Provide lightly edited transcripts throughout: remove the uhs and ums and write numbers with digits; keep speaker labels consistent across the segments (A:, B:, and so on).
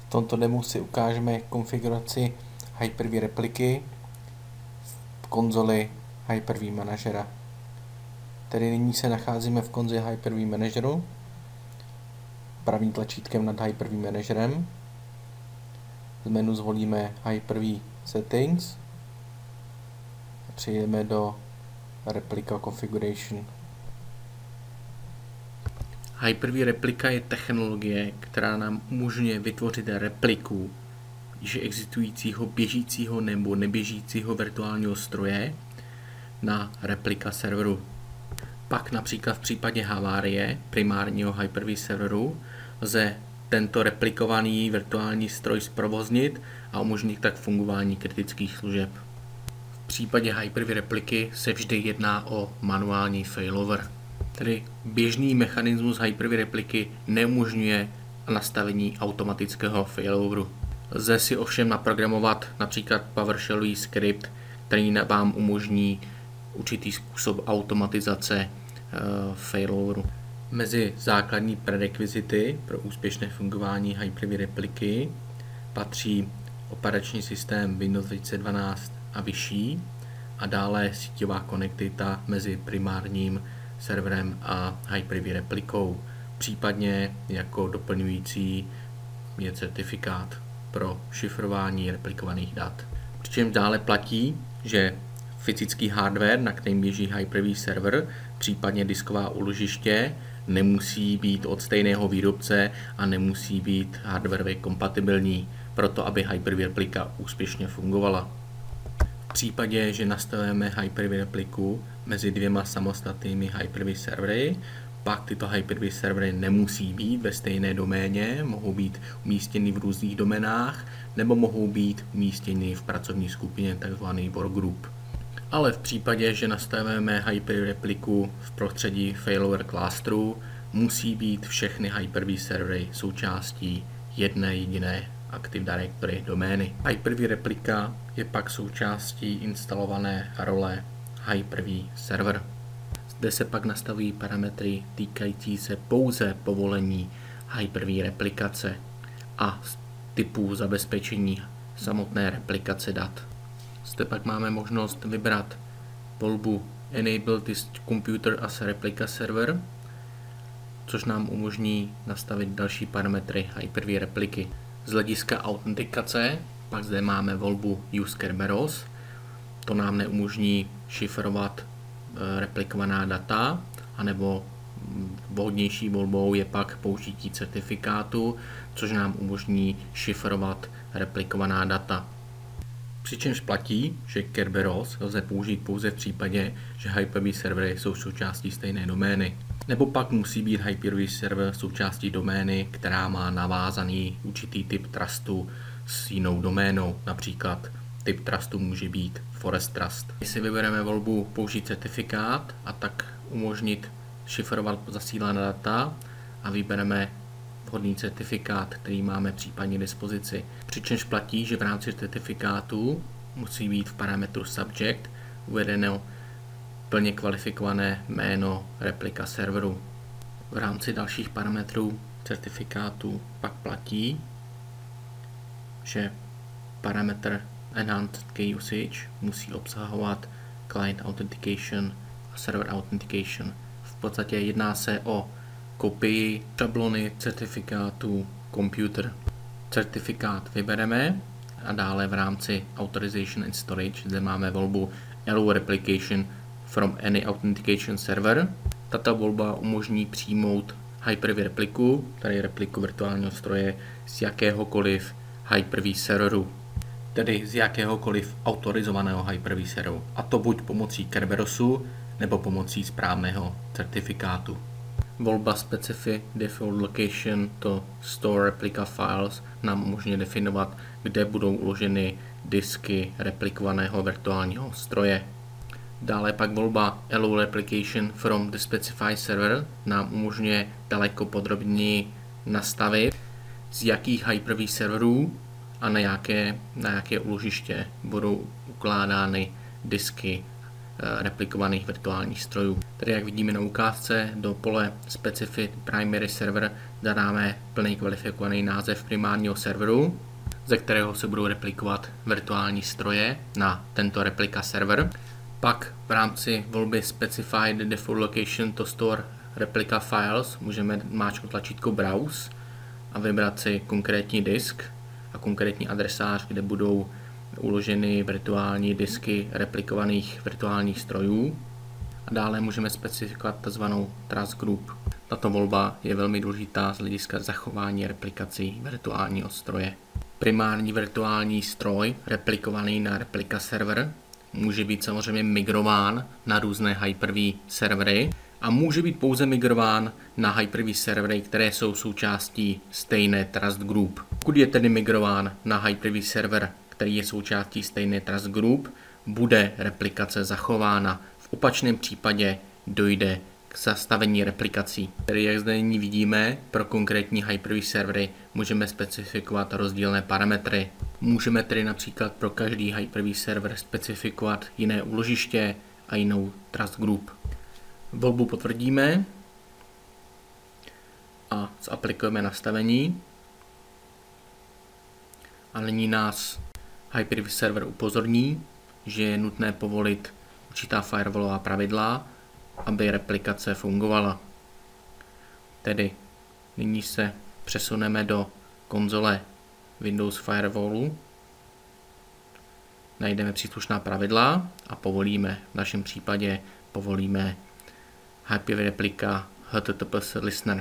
A: V tomto demo si ukážeme konfiguraci Hyper-V repliky v konzoli Hyper-V Managera. Tedy nyní se nacházíme v konzi Hyper-V Manageru, pravým tlačítkem nad Hyper-V Managerem. Z menu zvolíme Hyper-V Settings a přejdeme do Replica Configuration.
B: Hyper-V replika je technologie, která nám umožňuje vytvořit repliku již existujícího běžícího nebo neběžícího virtuálního stroje na replika serveru. Pak například v případě havárie primárního Hyper-V serveru lze tento replikovaný virtuální stroj zprovoznit a umožnit tak fungování kritických služeb. V případě Hyper-V repliky se vždy jedná o manuální failover. Tedy běžný mechanismus Hyper-V repliky neumožňuje nastavení automatického failoveru. Lze si ovšem naprogramovat například PowerShellový skript, který vám umožní určitý způsob automatizace failoveru. Mezi základní prerekvizity pro úspěšné fungování Hyper-V repliky patří operační systém Windows 2012 a vyšší a dále síťová konektivita mezi primárním serverem a Hyper-V replikou. Případně jako doplňující je certifikát pro šifrování replikovaných dat. Přičemž dále platí, že fyzický hardware, na kterém běží Hyper-V server, případně disková úložiště, nemusí být od stejného výrobce a nemusí být hardwarově kompatibilní, proto aby Hyper-V replika úspěšně fungovala. V případě, že nastavujeme Hyper-V repliku mezi dvěma samostatnými Hyper-V servery, pak tyto Hyper-V servery nemusí být ve stejné doméně, mohou být umístěny v různých doménách nebo mohou být umístěny v pracovní skupině, takzvaný workgroup. Ale v případě, že nastavujeme Hyper-V repliku v prostředí failover clusteru, musí být všechny Hyper-V servery součástí jedné jediné Active Directory domény. Hyper-V replika je pak součástí instalované role Hyper-V server. Zde se pak nastavují parametry týkající se pouze povolení Hyper-V replikace a typů zabezpečení samotné replikace dat. Zde pak máme možnost vybrat volbu Enable this computer as a replica server, což nám umožní nastavit další parametry Hyper-V repliky. Z hlediska autentikace pak zde máme volbu Use Kerberos. To nám neumožní šifrovat replikovaná data, anebo vhodnější volbou je pak použití certifikátu, což nám umožní šifrovat replikovaná data. Přičemž platí, že Kerberos lze použít pouze v případě, že Hyper-V servery jsou součástí stejné domény. Nebo pak musí být Hyper-V server součástí domény, která má navázaný určitý typ trustu s jinou doménou. Například typ trustu může být Forest Trust. Když si vybereme volbu použít certifikát a tak umožnit šifrovat zasílaná data a vybereme vhodný certifikát, který máme případně k dispozici. Přičemž platí, že v rámci certifikátu musí být v parametru subject uvedeno plně kvalifikované jméno replika serveru. V rámci dalších parametrů certifikátu pak platí, že parametr Enhanced Key Usage musí obsahovat Client Authentication a Server Authentication. V podstatě jedná se o kopii šablony certifikátu Computer. Certifikát vybereme a dále v rámci Authorization and Storage zde máme volbu Allow Replication from any Authentication Server. Tato volba umožní přijmout Hyper-V repliku, tedy repliku virtuálního stroje z jakéhokoliv Hyper-V serveru, tedy z jakéhokoliv autorizovaného Hyper-V serveru, a to buď pomocí Kerberosu nebo pomocí správného certifikátu. Volba Specify Default Location to Store Replica Files nám umožňuje definovat, kde budou uloženy disky replikovaného virtuálního stroje. Dále pak volba Allow Replication from the Specified Server nám umožňuje daleko podrobněji nastavit, z jakých Hyper-V serverů a na jaké úložiště budou ukládány disky replikovaných virtuálních strojů. Tedy jak vidíme na ukázce, do pole Specified Primary Server zadáme plný kvalifikovaný název primárního serveru, ze kterého se budou replikovat virtuální stroje na tento replika server. Pak v rámci volby Specified Default Location to Store Replica Files můžeme máčknout tlačítko Browse a vybrat si konkrétní disk a konkrétní adresář, kde budou uloženy virtuální disky replikovaných virtuálních strojů. A dále můžeme specifikovat tzv. Trust Group. Tato volba je velmi důležitá z hlediska zachování replikací virtuálního stroje. Primární virtuální stroj replikovaný na replika server může být samozřejmě migrován na různé Hyper-V servery a může být pouze migrován na Hyper-V servery, které jsou součástí stejné Trust Group. Pokud je tedy migrován na Hyper-V server, který je součástí stejné Trust Group, bude replikace zachována. V opačném případě dojde k zastavení replikací. Tedy jak zde nyní vidíme, pro konkrétní Hyper-V servery můžeme specifikovat rozdílné parametry. Můžeme tedy například pro každý Hyper-V server specifikovat jiné úložiště a jinou Trust Group. Volbu potvrdíme a zaplikujeme nastavení. A nyní nás Hyper-V server upozorní, že je nutné povolit určitá firewallová pravidla, aby replikace fungovala. Tedy nyní se přesuneme do konzole Windows Firewallu, najdeme příslušná pravidla a povolíme. V našem případě povolíme Hyper-V replika HTTPS Listener.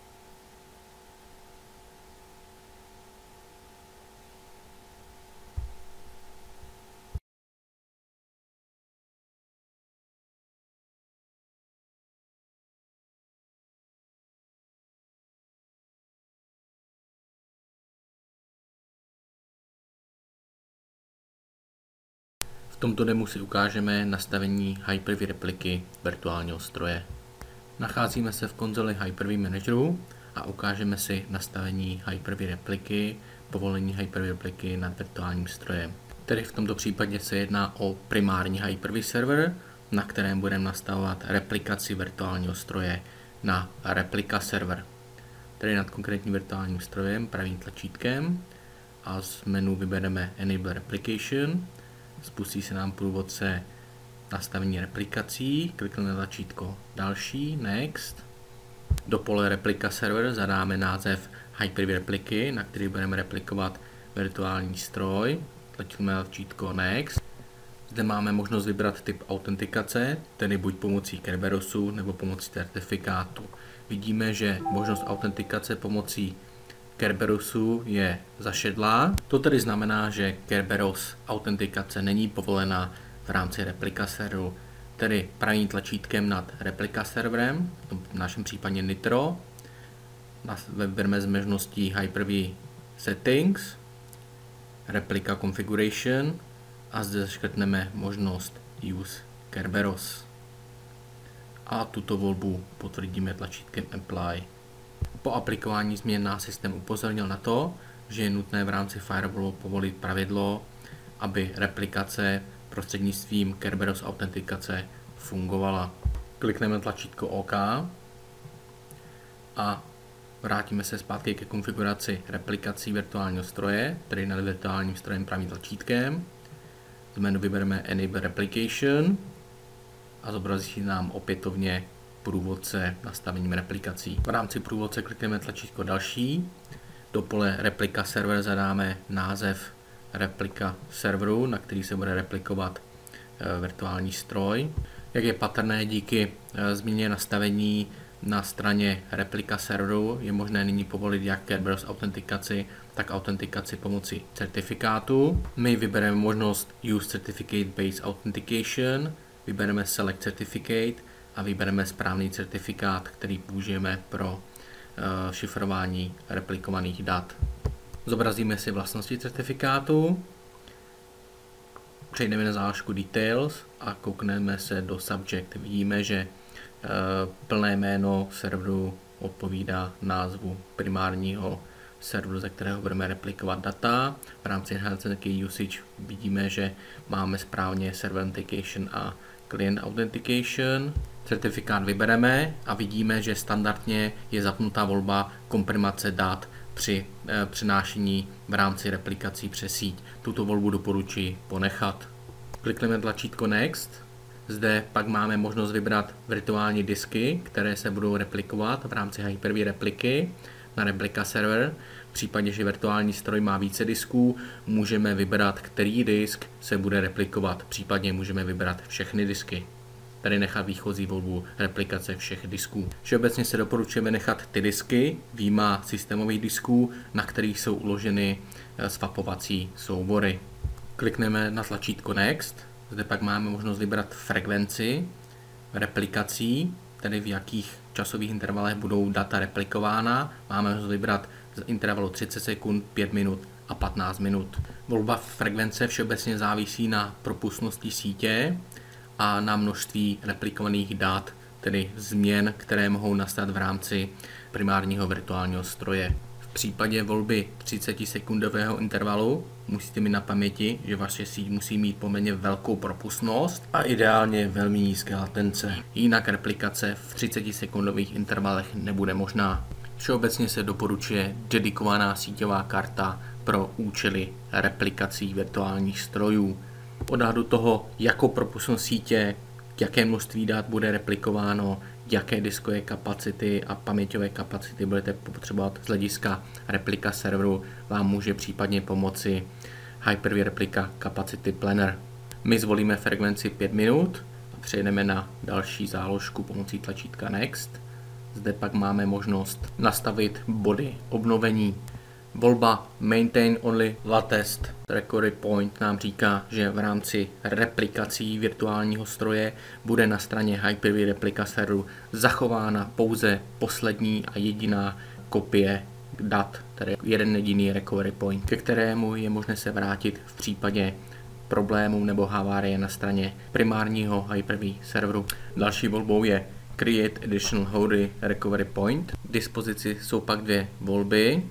B: V tomto demo si ukážeme nastavení Hyper-V repliky virtuálního stroje. Nacházíme se v konzoli Hyper-V Manageru a ukážeme si nastavení Hyper-V repliky, povolení Hyper-V repliky nad virtuálním strojem. Tedy v tomto případě se jedná o primární Hyper-V server, na kterém budeme nastavovat replikaci virtuálního stroje na replika server. Tedy nad konkrétním virtuálním strojem pravým tlačítkem a z menu vybereme Enable Replication. Spustí se nám průvodce nastavení replikací, klikneme na tlačítko další, next. Do pole replika server zadáme název Hyper-V repliky, na který budeme replikovat virtuální stroj, tlačíme na tlačítko next. Zde máme možnost vybrat typ autentikace, tedy buď pomocí Kerberosu nebo pomocí certifikátu. Vidíme, že možnost autentikace pomocí Kerberosu je zašedlá. To tedy znamená, že Kerberos autentikace není povolena v rámci replika serveru, tedy pravým tlačítkem nad replika serverem, v našem případě Nitro. Vybereme z možností Hyper-V Settings, Replika Configuration a zde zaškrtneme možnost Use Kerberos. A tuto volbu potvrdíme tlačítkem Apply. Po aplikování změn nás systém upozornil na to, že je nutné v rámci firewallu povolit pravidlo, aby replikace prostřednictvím Kerberos autentikace fungovala. Klikneme tlačítko OK a vrátíme se zpátky ke konfiguraci replikací virtuálního stroje, tedy nad virtuálním strojem pravým tlačítkem. Z menu vybereme Enable Replication a zobrazí nám opětovně průvodce nastavením replikací. V rámci průvodce klikneme tlačítko další. Do pole replika server zadáme název replika serveru, na který se bude replikovat virtuální stroj. Jak je patrné, díky změně nastavení na straně replika serveru je možné nyní povolit jak Kerberos autentikaci, tak autentikaci pomocí certifikátu. My vybereme možnost Use Certificate Based Authentication, vybereme Select Certificate a vybereme správný certifikát, který použijeme pro šifrování replikovaných dat. Zobrazíme si vlastnosti certifikátu, přejdeme na záložku Details a koukneme se do Subject. Vidíme, že plné jméno serveru odpovídá názvu primárního serveru, ze kterého budeme replikovat data. V rámci Enhanced Key Usage vidíme, že máme správně Server Authentication a Client Authentication. Certifikát vybereme a vidíme, že standardně je zapnutá volba komprimace dat při přenášení v rámci replikací přes síť. Tuto volbu doporučuji ponechat. Klikneme tlačítko Next. Zde pak máme možnost vybrat virtuální disky, které se budou replikovat v rámci Hyper-V repliky na replika server. V případě, že virtuální stroj má více disků, můžeme vybrat, který disk se bude replikovat. Případně můžeme vybrat všechny disky. Tady nechat výchozí volbu replikace všech disků. Všeobecně se doporučuje nechat ty disky vyjma systémových disků, na kterých jsou uloženy swapovací soubory. Klikneme na tlačítko Next. Zde pak máme možnost vybrat frekvenci replikací, tedy v jakých časových intervalech budou data replikována. Máme možnost vybrat z intervalu 30 sekund, 5 minut a 15 minut. Volba frekvence všeobecně závisí na propustnosti sítě a na množství replikovaných dat, tedy změn, které mohou nastat v rámci primárního virtuálního stroje. V případě volby 30-sekundového intervalu musíte mít na paměti, že vaše síť musí mít poměrně velkou propustnost a ideálně velmi nízké latence. Jinak replikace v 30-sekundových intervalech nebude možná. Všeobecně se doporučuje dedikovaná síťová karta pro účely replikací virtuálních strojů. Odhadu toho, jakou propustnost sítě, jaké množství dat bude replikováno, jaké diskové kapacity a paměťové kapacity budete potřebovat z hlediska replika serveru, vám může případně pomoci Hyper-V replika Capacity Planner. My zvolíme frekvenci 5 minut a přejdeme na další záložku pomocí tlačítka Next. Zde pak máme možnost nastavit body obnovení. Volba Maintain Only Latest Recovery Point nám říká, že v rámci replikací virtuálního stroje bude na straně Hyper-V replika serveru zachována pouze poslední a jediná kopie dat, tedy jeden jediný recovery point, ke kterému je možné se vrátit v případě problémů nebo havárie na straně primárního Hyper-V serveru. Další volbou je Create Additional Holy Recovery Point. K dispozici jsou pak dvě volby.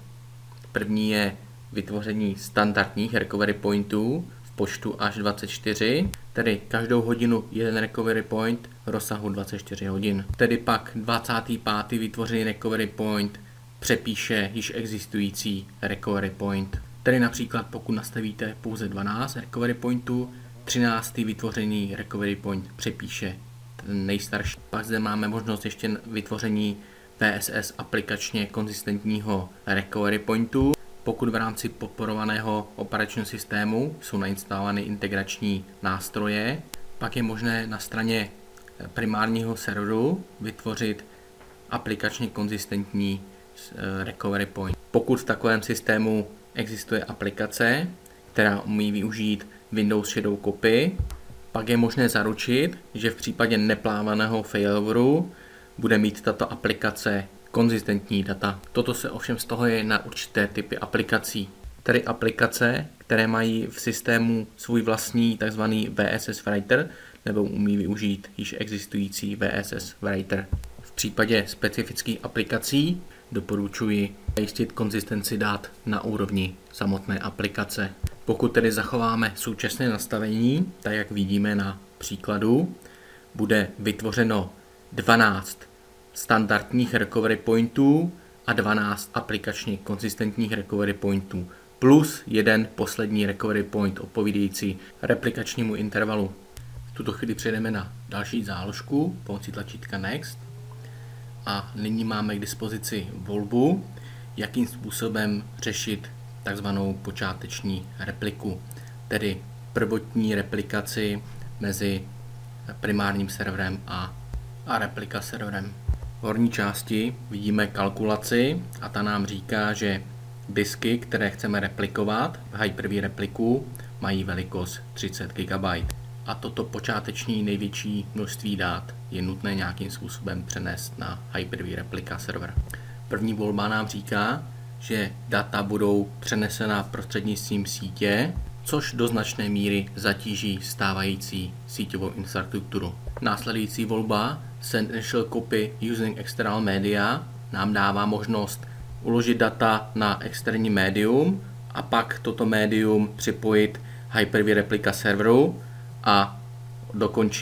B: První je vytvoření standardních recovery pointů v počtu až 24, tedy každou hodinu jeden recovery point v rozsahu 24 hodin. Tedy pak 25. vytvořený recovery point přepíše již existující recovery point. Tedy například pokud nastavíte pouze 12 recovery pointů, 13. vytvořený recovery point přepíše ten nejstarší. Pak zde máme možnost ještě vytvoření VSS aplikačně konzistentního recovery pointu. Pokud v rámci podporovaného operačního systému jsou nainstalovány integrační nástroje, pak je možné na straně primárního serveru vytvořit aplikačně konzistentní recovery point. Pokud v takovém systému existuje aplikace, která umí využít Windows Shadow Copy, pak je možné zaručit, že v případě neplánovaného failoveru bude mít tato aplikace konzistentní data. Toto se ovšem vztahuje na určité typy aplikací. Tedy aplikace, které mají v systému svůj vlastní tzv. VSS writer nebo umí využít již existující VSS writer. V případě specifických aplikací doporučuji zajistit konzistenci dat na úrovni samotné aplikace. Pokud tedy zachováme současné nastavení, tak jak vidíme na příkladu, bude vytvořeno 12 standardních recovery pointů a 12 aplikačně konzistentních recovery pointů plus jeden poslední recovery point odpovídající replikačnímu intervalu. V tuto chvíli přejdeme na další záložku pomocí tlačítka Next a nyní máme k dispozici volbu, jakým způsobem řešit takzvanou počáteční repliku, tedy prvotní replikaci mezi primárním serverem a replika serverem. V horní části vidíme kalkulaci a ta nám říká, že disky, které chceme replikovat v Hyper-V repliku, mají velikost 30 GB. A toto počáteční největší množství dat je nutné nějakým způsobem přenést na Hyper-V replika server. První volba nám říká, že data budou přenesena prostřednictvím sítě, což do značné míry zatíží stávající síťovou infrastrukturu. Následující volba Send Initial Copy Using External Media nám dává možnost uložit data na externí médium a pak toto médium připojit Hyper-V replika serveru a dokončit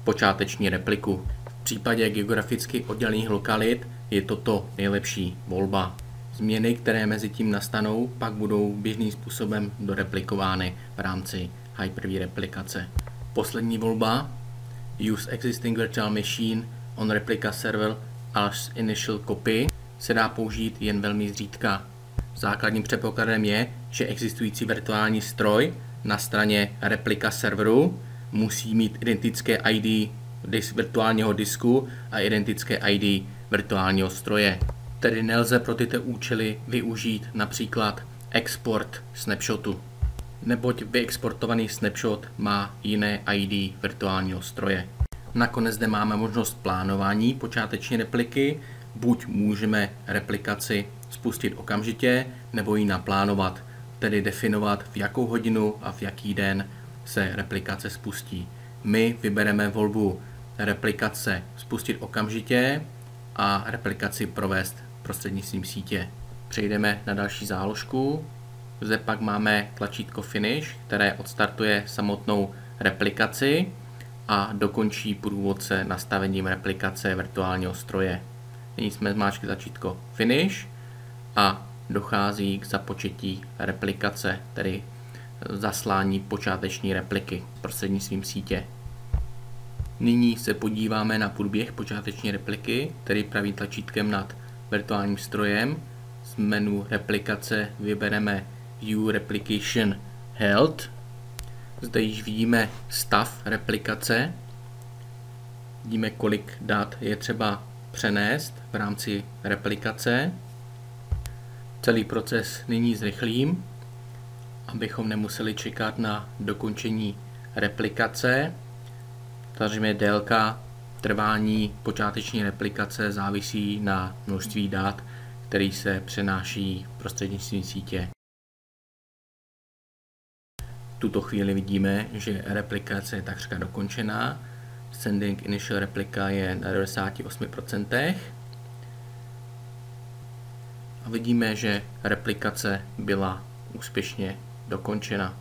B: počáteční repliku. V případě geograficky oddělených lokalit je toto nejlepší volba. Změny, které mezi tím nastanou, pak budou běžným způsobem doreplikovány v rámci Hyper-V replikace. Poslední volba Use existing virtual machine on replica server as initial copy se dá použít jen velmi zřídka. Základním předpokladem je, že existující virtuální stroj na straně replika serveru musí mít identické ID virtuálního disku a identické ID virtuálního stroje. Tedy nelze pro tyto účely využít například export snapshotu, neboť vyexportovaný snapshot má jiné ID virtuálního stroje. Nakonec zde máme možnost plánování počáteční repliky. Buď můžeme replikaci spustit okamžitě, nebo ji naplánovat, tedy definovat, v jakou hodinu a v jaký den se replikace spustí. My vybereme volbu replikace spustit okamžitě a replikaci provést prostřednictvím sítě. Přejdeme na další záložku. Zde pak máme tlačítko Finish, které odstartuje samotnou replikaci a dokončí průvodce nastavením replikace virtuálního stroje. Nyní jsme zmáčkli tlačítko Finish a dochází k započetí replikace, tedy zaslání počáteční repliky prostřednictvím sítě. Nyní se podíváme na průběh počáteční repliky, tedy pravým tlačítkem nad virtuálním strojem. Z menu replikace vybereme View Replication Health. Zde již vidíme stav replikace. Vidíme, kolik dat je třeba přenést v rámci replikace. Celý proces nyní zrychlím, abychom nemuseli čekat na dokončení replikace. Takže délka trvání počáteční replikace závisí na množství dat, který se přenáší prostřednictvím sítě. V tuto chvíli vidíme, že replikace je takřka dokončená. Sending initial replika je na 98%. A vidíme, že replikace byla úspěšně dokončena.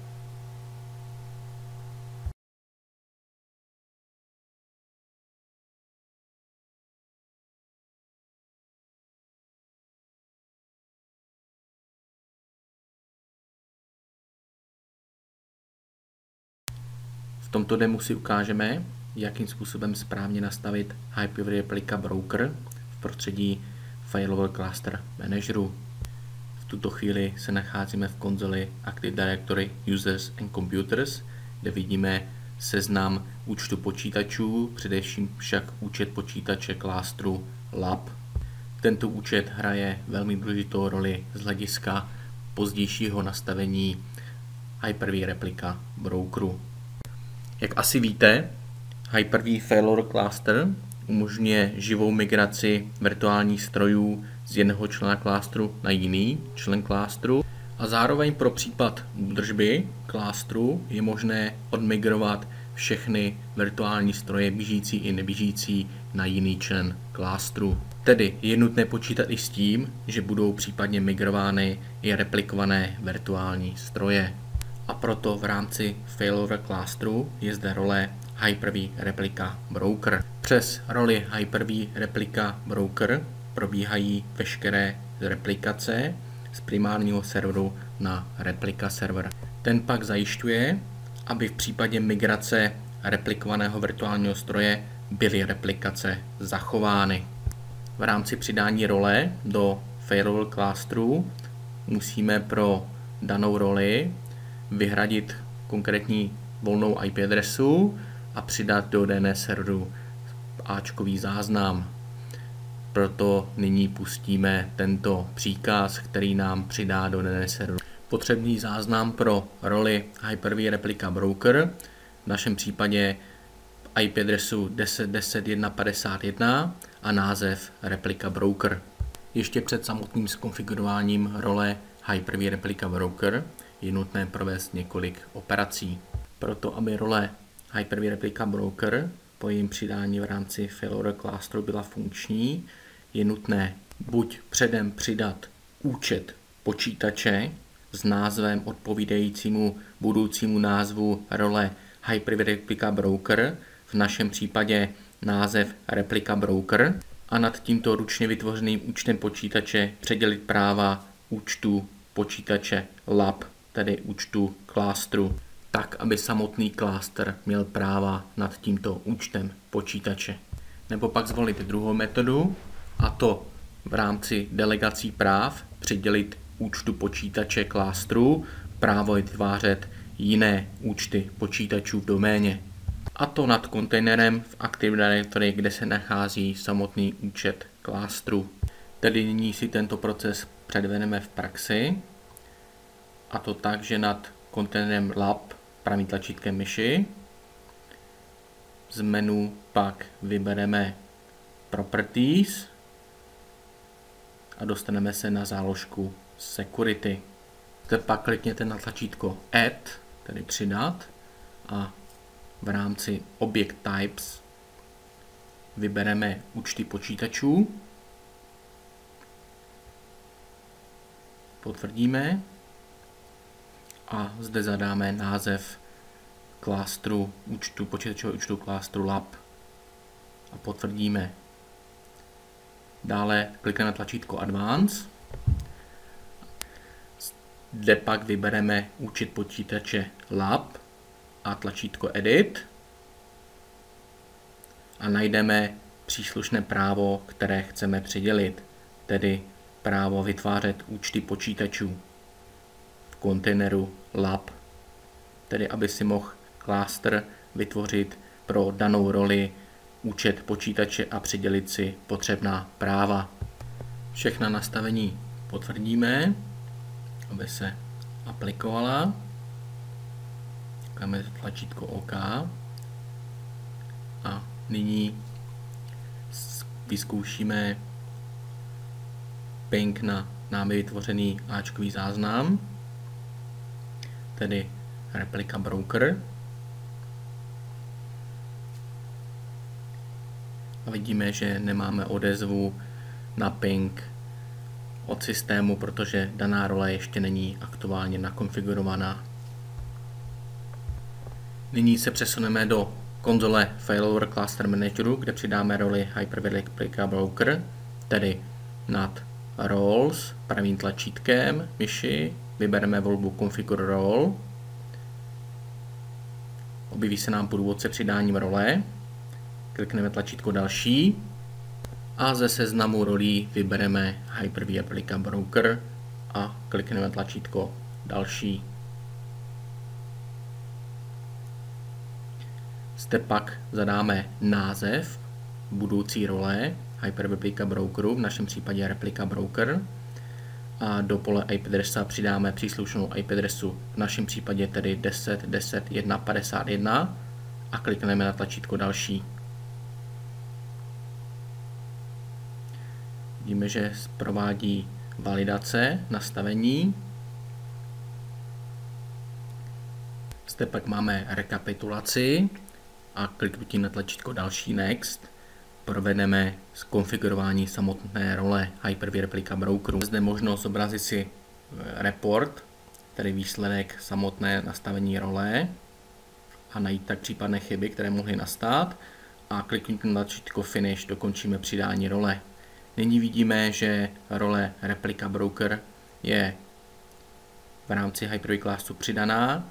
B: V tomto demo si ukážeme, jakým způsobem správně nastavit Hyper-V Replica Broker v prostředí Failover Cluster Manageru. V tuto chvíli se nacházíme v konzoli Active Directory Users and Computers, kde vidíme seznam účtu počítačů, především však účet počítače klastru Lab. Tento účet hraje velmi důležitou roli z hlediska pozdějšího nastavení Hyper-V Replica Brokeru. Jak asi víte, Hyper-V Failover Cluster umožňuje živou migraci virtuálních strojů z jednoho člena klastru na jiný člen klastru a zároveň pro případ údržby klastru je možné odmigrovat všechny virtuální stroje běžící i neběžící na jiný člen klastru. Tedy je nutné počítat i s tím, že budou případně migrovány i replikované virtuální stroje. A proto v rámci Failover Clusteru je zde role Hyper-V Replica Broker. Přes roli Hyper-V Replica Broker probíhají veškeré replikace z primárního serveru na replika server. Ten pak zajišťuje, aby v případě migrace replikovaného virtuálního stroje byly replikace zachovány. V rámci přidání role do Failover Clusteru musíme pro danou roli vyhradit konkrétní volnou IP adresu a přidat do DNS serveru áčkový záznam. Proto nyní pustíme tento příkaz, který nám přidá do DNS serveru potřebný záznam pro roli Hyper-V Replica Broker, v našem případě IP adresu 10.10.1.51 a název Replica Broker. Ještě před samotným zkonfigurováním role Hyper-V Replica Broker je nutné provést několik operací. Proto, aby role Hyper-V Replica Broker po jejím přidání v rámci Failover Clusteru byla funkční, je nutné buď předem přidat účet počítače s názvem odpovídajícímu budoucímu názvu role Hyper-V Replica Broker v našem případě název Replika Broker, a nad tímto ručně vytvořeným účtem počítače předělit práva účtu počítače lab, tedy účtu klastru, tak, aby samotný klaster měl práva nad tímto účtem počítače. Nebo pak zvolit druhou metodu, a to v rámci delegací práv přidělit účtu počítače klastru právo vytvářet jiné účty počítačů v doméně. A to nad kontejnerem v Active Directory, kde se nachází samotný účet klastru. Tedy nyní si tento proces předvedeme v praxi, a to tak, že nad kontejnerem lab pravým tlačítkem myši z menu pak vybereme Properties a dostaneme se na záložku Security. Zde pak klikněte na tlačítko Add, tedy přidat, a v rámci Object Types vybereme účty počítačů, potvrdíme a zde zadáme název klastru účtu, počítačového účtu klastru lab a potvrdíme. Dále klikneme na tlačítko Advance, zde pak vybereme účet počítače lab a tlačítko Edit a najdeme příslušné právo, které chceme přidělit, tedy právo vytvářet účty počítačů v kontejneru lab, tedy aby si mohl klaster vytvořit pro danou roli účet počítače a přidělit si potřebná práva. Všechna nastavení potvrdíme, aby se aplikovala. Klikneme tlačítko OK a nyní vyzkoušíme ping na námi vytvořený áčkový záznam, tedy Replika Broker. A vidíme, že nemáme odezvu na ping od systému, protože daná role ještě není aktuálně nakonfigurovaná. Nyní se přesuneme do konzole Failover Cluster Manageru, kde přidáme roli Hyper-V Replika Broker, tedy nad Roles pravým tlačítkem myši vybereme volbu Configure Role. Objeví se nám průvodce přidáním role. Klikneme tlačítko Další a ze seznamu rolí vybereme Hyper-V Replika Broker a klikneme tlačítko Další. Zde pak zadáme název budoucí role Hyper-V Replika Brokeru, v našem případě Replika Broker, a do pole IP adresa přidáme příslušnou IP adresu, v našem případě tedy 10.10.1.51 a klikneme na tlačítko Další. Vidíme, že provádí validace nastavení. Zde pak máme rekapitulaci a kliknutím na tlačítko Další Next provedeme zkonfigurování samotné role Hyper-V Replika Brokeru. Zde možnost zobrazit si report, tedy výsledek samotné nastavení role, a najít tak případné chyby, které mohly nastat, a kliknutím na tlačítko Finish dokončíme přidání role. Nyní vidíme, že role Replika Broker je v rámci Hyper-V klasu přidaná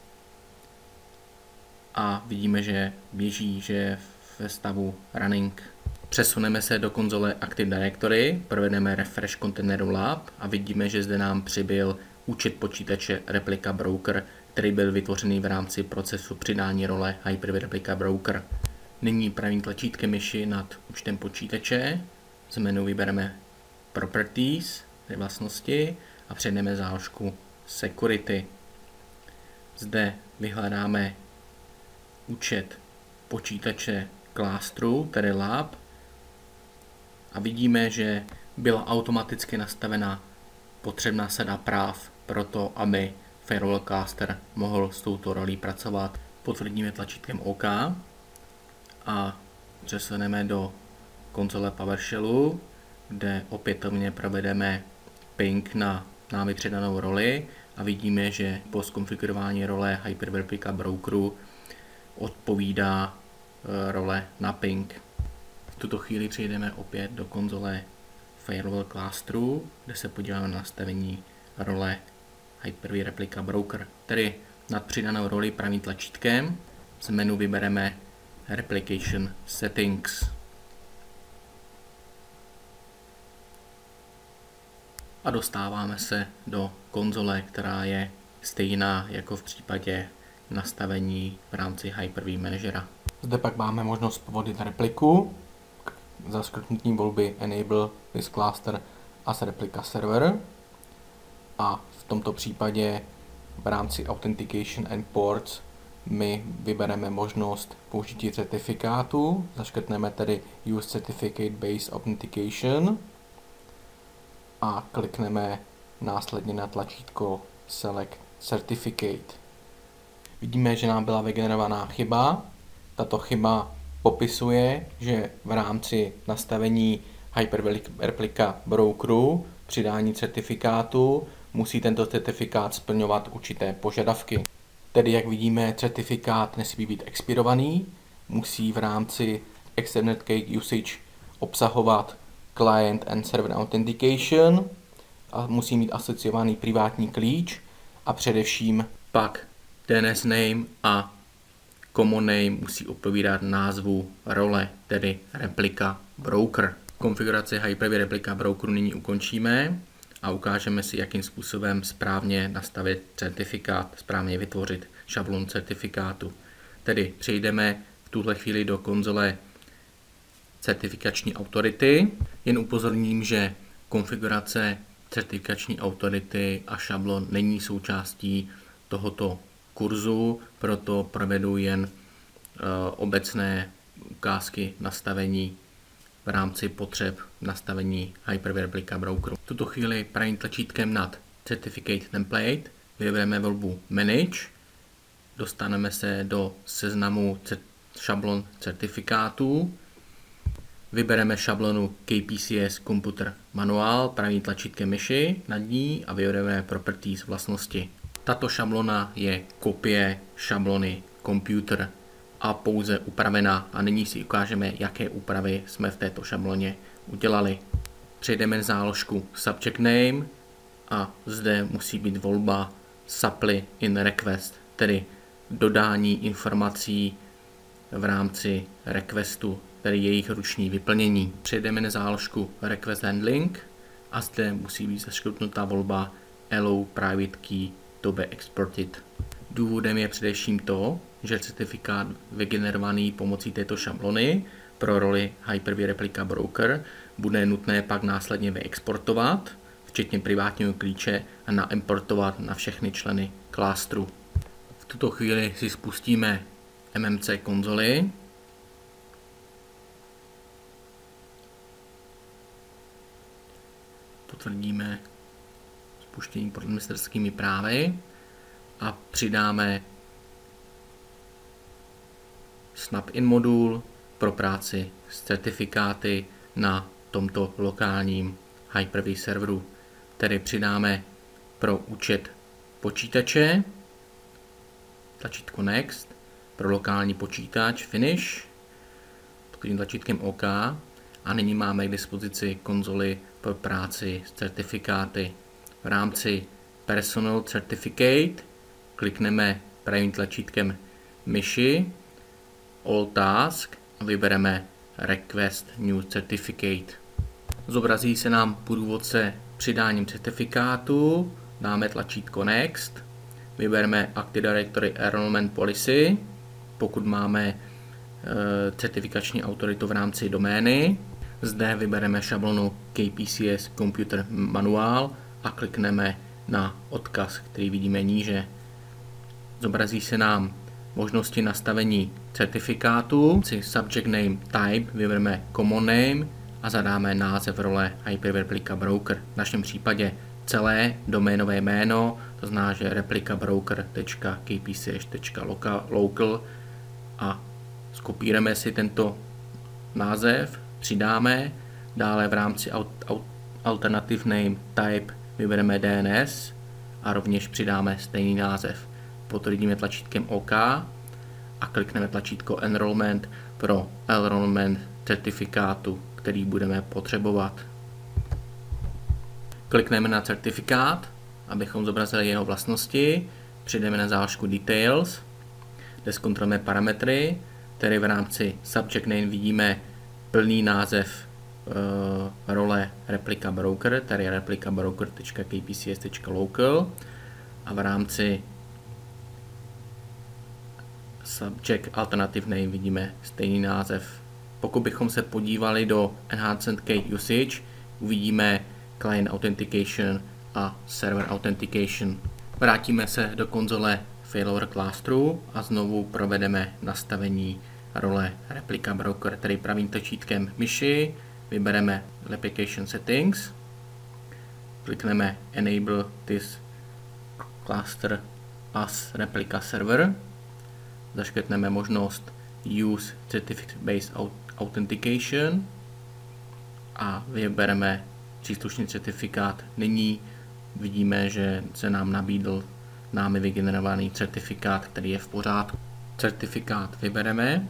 B: a vidíme, že běží, že je ve stavu running. Přesuneme se do konzole Active Directory, provedeme refresh kontejneru lab a vidíme, že zde nám přibyl účet počítače Replika Broker, který byl vytvořený v rámci procesu přidání role Hyper-V Replika Broker. Nyní pravým tlačítkem myši nad účtem počítače z menu vybereme Properties, vlastnosti, a přejdeme záložku Security. Zde vyhledáme účet počítače klastru, tedy lab, a vidíme, že byla automaticky nastavena potřebná sada práv pro to, aby Firewall Cluster mohl s touto rolí pracovat. Potvrdíme tlačítkem OK a přesuneme do konzole PowerShellu, kde opětovně provedeme ping na námi přidanou roli a vidíme, že po zkonfigurování role Hyper-V Replika Brokeru odpovídá role na ping. V tuto chvíli přejdeme opět do konzole Firewall Clusteru, kde se podíváme na nastavení role Hyper-V Replica Broker. Tedy nad přidanou roli pravým tlačítkem z menu vybereme Replication Settings. A dostáváme se do konzole, která je stejná jako v případě nastavení v rámci Hyper-V Managera.
A: Zde pak máme možnost povolit repliku za škrtnutím volby Enable this cluster as replica server. A v tomto případě v rámci Authentication and Ports my vybereme možnost použití certifikátu, zaškrtneme tedy Use Certificate Based Authentication a klikneme následně na tlačítko Select Certificate. Vidíme, že nám byla vygenerovaná chyba. Tato chyba popisuje, že v rámci nastavení Hyper-V Replica Brokeru přidání certifikátu musí tento certifikát splňovat určité požadavky. Tedy, jak vidíme, certifikát nesmí být expirovaný, musí v rámci Extended Key Usage obsahovat Client and Server Authentication a musí mít asociovaný privátní klíč a především
B: pak DNS name a common name musí odpovídat názvu role, tedy Replica Broker. Konfiguraci Hyper-V Replica Brokeru nyní ukončíme a ukážeme si, jakým způsobem správně nastavit certifikát, správně vytvořit šablon certifikátu. Tedy přejdeme v tuhle chvíli do konzole certifikační autority. Jen upozorním, že konfigurace certifikační autority a šablon není součástí tohoto kurzu, proto provedu jen obecné ukázky nastavení v rámci potřeb nastavení Hyper-V Replica Brokeru. V tuto chvíli pravým tlačítkem nad Certificate Template vybereme volbu Manage, dostaneme se do seznamu šablon certifikátů, vybereme šablonu KPCS Computer Manual pravým tlačítkem myši nad ní a vybereme Properties vlastnosti. Tato šablona je kopie šablony Computer a pouze upravená a nyní si ukážeme, jaké úpravy jsme v této šabloně udělali. Přejdeme na záložku Subject Name a zde musí být volba Supply in Request, tedy dodání informací v rámci requestu, tedy jejich ruční vyplnění. Přejdeme na záložku Request Handling a zde musí být zaškrtnutá volba Allow Private Key to be exported. Důvodem je především to, že certifikát vygenerovaný pomocí této šablony pro roli Hyper-V Replica Broker bude nutné pak následně vyexportovat, včetně privátního klíče a naimportovat na všechny členy klastru. V tuto chvíli si spustíme MMC konzoli. Potvrdíme spuštění pod administrativními právy a přidáme Snap-in modul pro práci s certifikáty na tomto lokálním Hyper-V serveru. Tedy přidáme pro účet počítače tlačítko Next, pro lokální počítač Finish, pod tím tlačítkem OK a nyní máme k dispozici konzoli pro práci s certifikáty. V rámci Personal Certificate klikneme pravým tlačítkem myši All Task a vybereme Request New Certificate. Zobrazí se nám průvodce přidáním certifikátu, dáme tlačítko Next, vybereme Active Directory Enrollment Policy, pokud máme certifikační autoritu v rámci domény. Zde vybereme šablonu KPCS Computer Manual a klikneme na odkaz, který vidíme níže. Zobrazí se nám možnosti nastavení certifikátu. Si Subject Name Type vybereme Common Name a zadáme název role Hyper-V Replica Broker. V našem případě celé doménové jméno, to znamená, že replicabroker.kpcs.local a skopírujeme si tento název, přidáme, dále v rámci Alternative Name Type vybereme DNS a rovněž přidáme stejný název. Potvrdíme tlačítkem OK a klikneme tlačítko Enrollment pro enrollment certifikátu, který budeme potřebovat. Klikneme na certifikát, abychom zobrazili jeho vlastnosti, přijdeme na záložku Details, kde zkontrolujeme parametry, tedy v rámci Subject Name vidíme plný název role Replica Broker, tady replica broker.kpcs.local, a v rámci Subject Alternative Name vidíme stejný název. Pokud bychom se podívali do Enhanced Key Usage, uvidíme Client Authentication a Server Authentication. Vrátíme se do konzole Failover Clusteru a znovu provedeme nastavení role Replica Broker, tedy pravým tlačítkem myši vybereme Replication Settings, klikneme Enable this cluster as Replica Server, zaškrtneme možnost Use Certificate Based Authentication a vybereme příslušný certifikát. Nyní vidíme, že se nám nabídl námi vygenerovaný certifikát, který je v pořádku. Certifikát vybereme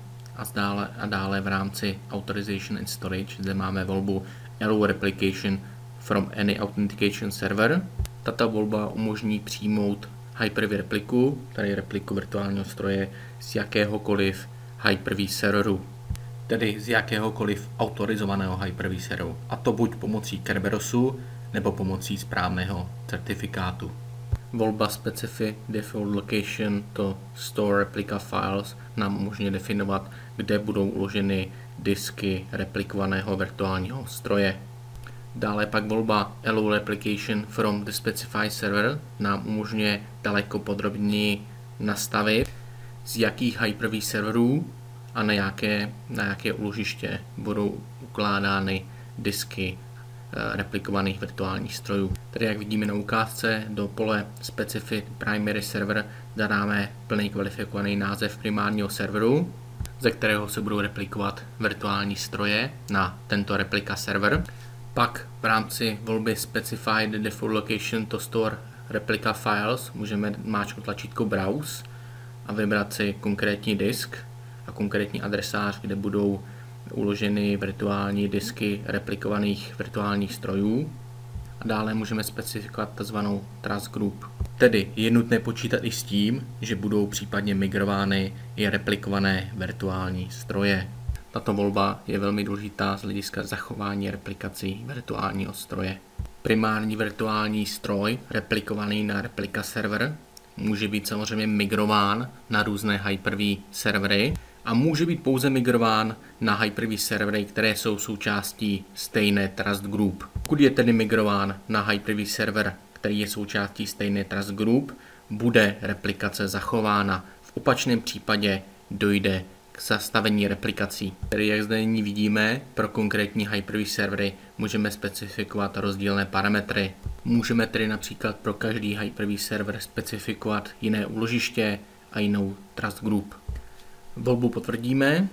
B: a dále v rámci Authorization and Storage zde máme volbu Allow Replication from any Authentication Server. Tato volba umožní přijmout Hyper-V repliku, tedy repliku virtuálního stroje z jakéhokoliv Hyper-V serveru, tedy z jakéhokoliv autorizovaného Hyper-V serveru, a to buď pomocí Kerberosu nebo pomocí správného certifikátu. Volba Specify Default Location to Store Replica Files nám umožňuje definovat, kde budou uloženy disky replikovaného virtuálního stroje. Dále pak volba Allow Replication from the Specified Server nám umožňuje daleko podrobněji nastavit, z jakých Hyper-V serverů a na jaké úložiště budou ukládány disky replikovaných virtuálních strojů. Tedy jak vidíme na ukázce, do pole Specify Primary Server zadáme plný kvalifikovaný název primárního serveru, ze kterého se budou replikovat virtuální stroje na tento replika server. Pak v rámci volby Specified Default Location to Store Replica Files můžeme máčknout tlačítko Browse a vybrat si konkrétní disk a konkrétní adresář, kde budou uloženy virtuální disky replikovaných virtuálních strojů. A dále můžeme specifikovat tzv. Trust Group. Tedy je nutné počítat i s tím, že budou případně migrovány i replikované virtuální stroje. Tato volba je velmi důležitá z hlediska zachování replikací virtuálního stroje. Primární virtuální stroj replikovaný na replika server může být samozřejmě migrován na různé Hyper-V servery a může být pouze migrován na Hyper-V servery, které jsou součástí stejné Trust Group. Pokud je tedy migrován na Hyper-V server, který je součástí stejné Trust Group, bude replikace zachována. V opačném případě dojde k zastavení replikací. Tedy jak zde nyní vidíme, pro konkrétní Hyper-V servery můžeme specifikovat rozdílné parametry. Můžeme tedy například pro každý Hyper-V server specifikovat jiné úložiště a jinou Trust Group. Volbu potvrdíme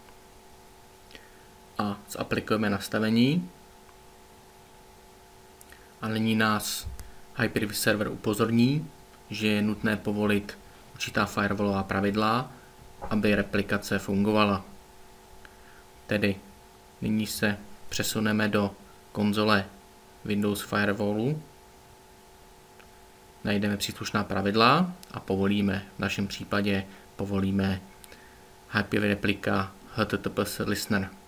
B: a zaplikujeme nastavení. A nyní nás Hyper-V server upozorní, že je nutné povolit určitá firewallová pravidla, aby replikace fungovala. Tedy nyní se přesuneme do konzole Windows Firewallu, najdeme příslušná pravidla a povolíme. V našem případě povolíme Hyper-V replika HTTPS Listener.